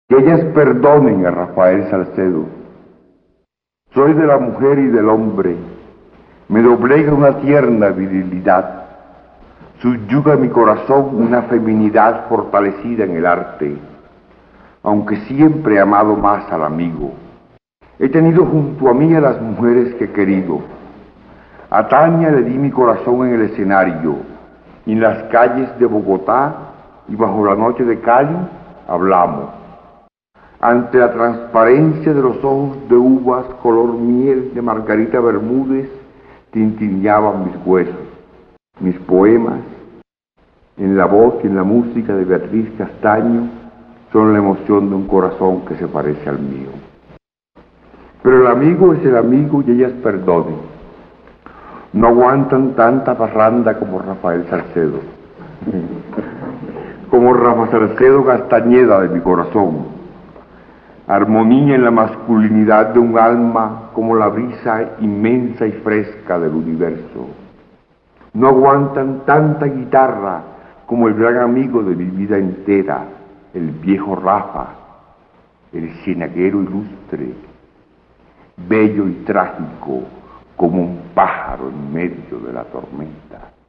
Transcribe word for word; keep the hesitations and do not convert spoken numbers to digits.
Que ellas perdonen a Rafael Salcedo. Soy de la mujer y del hombre, me doblega una tierna virilidad, subyuga mi corazón una feminidad fortalecida en el arte, aunque siempre he amado más al amigo. He tenido junto a mí a las mujeres que he querido. A Tania le di mi corazón en el escenario, y en las calles de Bogotá y bajo la noche de Cali hablamos. Ante la transparencia de los ojos de uvas color miel de Margarita Bermúdez, tintineaban mis huesos, mis poemas, en la voz y en la música de Beatriz Castaño, son la emoción de un corazón que se parece al mío. Pero el amigo es el amigo y ellas perdonen. No aguantan tanta parranda como Rafael Salcedo. Como Rafa Salcedo Castañeda de mi corazón. Armonía en la masculinidad de un alma como la brisa inmensa y fresca del universo. No aguantan tanta guitarra como el gran amigo de mi vida entera, el viejo Rafa, el cienaguero ilustre, bello y trágico como un pájaro en medio de la tormenta.